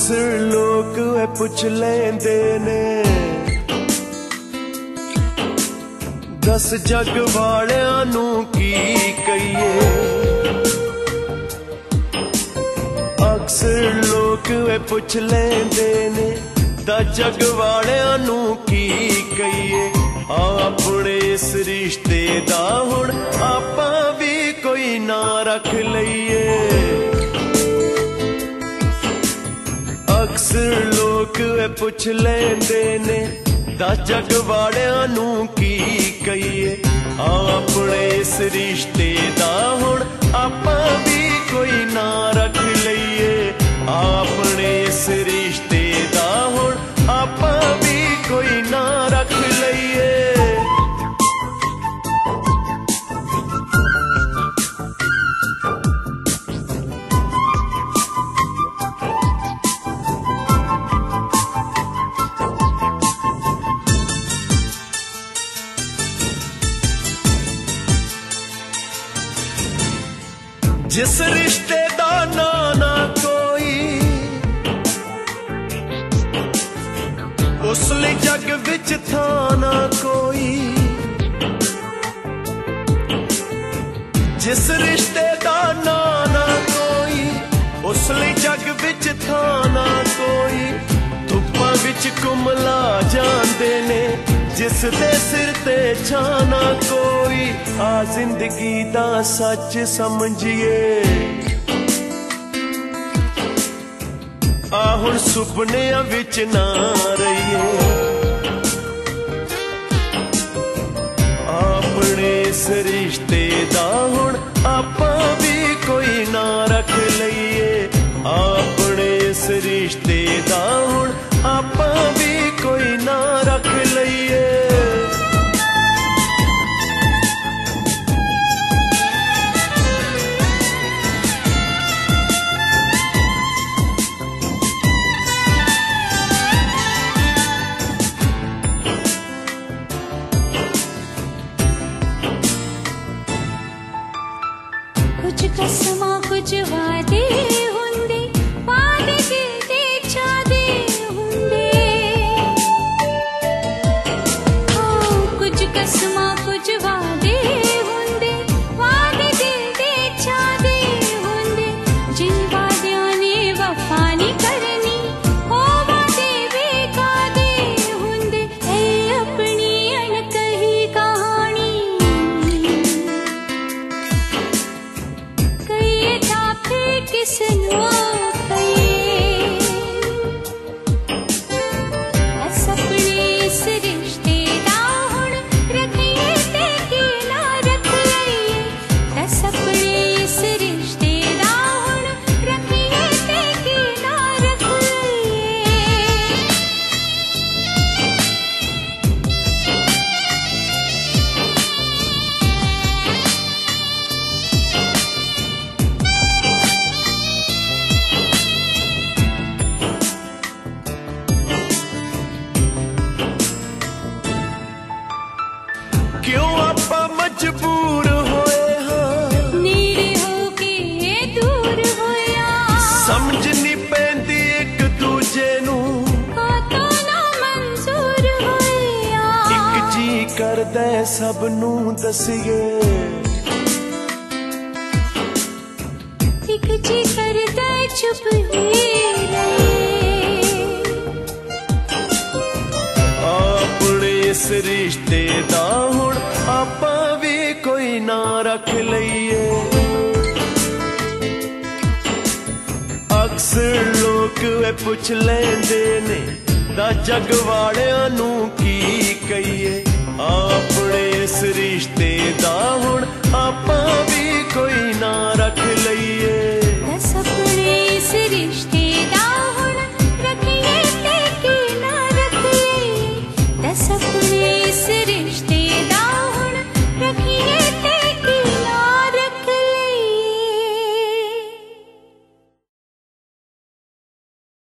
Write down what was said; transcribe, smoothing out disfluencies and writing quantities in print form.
अक्सर लोग पुछ लेंदे ने दस जग वालियां नू की कहिए। अक्सर लोग पुछ लेंदे ने दस जग वालियां नू की कहिए। अपने इस रिश्ते दा हुण आपां भी कोई ना रख लईए। अक्सर लोग पुछ लेंदे ने दस जग वालियां नू की कहिए। अपने इस रिश्ते दा हुण आपां भी कोई ना रख लईए। अपने इस रिश्ते दा हुण आपां भी कोई ना रख लईए। जिस रिश्ते दा ना कोई उस लिए जग विच था ना कोई। जिस रिश्ते दा ना कोई उस लिए जग विच था ना कोई। धुप्पां विच कुमला जांदे ने जिस दे सिर ते छाना कोई। आ जिंदगी दा सच समझिए। आ हुण सुपनियां विच ना रहिए। अपने इस रिश्ते दा हुण आपां भी कोई ना रख लईए। अपने इस रिश्ते दा हुण आपां भी कोई ना रख लईए। कुछ कसमां कुछ वादे हुंदे वादे दिल दे चादे हुंदे। कुछ कसमां कुछ वादे हुंदे वादे दिल दे चादे हुंदे। जिन वादियां ने वफा नहीं करनी ओ वादे बेकादे हुंदे। ऐ अपनी अनकही कहानी कहिए था फिर किसनू कहिए। बस अपने इस रिश्ते दा हुण रखिए ते की ना रख लईए। बस अपने इस रिश्ते दा हुण रखिए ते की ना रख लईए। क्यों आपां मजबूर होए हां नीड़े होके दूर होया। समझ नहीं पैंदी एक दूजे नू। तो ना मंजूर होया। एक जी करदा सब नू दसिए। एक जी करदा चुप ही रहे। अपने इस रिश्ते दा हुण आपां भी कोई ना रख लईए। अक्सर लोग पुछ लेंदे ने दस जग वालियां नू की कहिए। अपने इस रिश्ते दा हुण आपां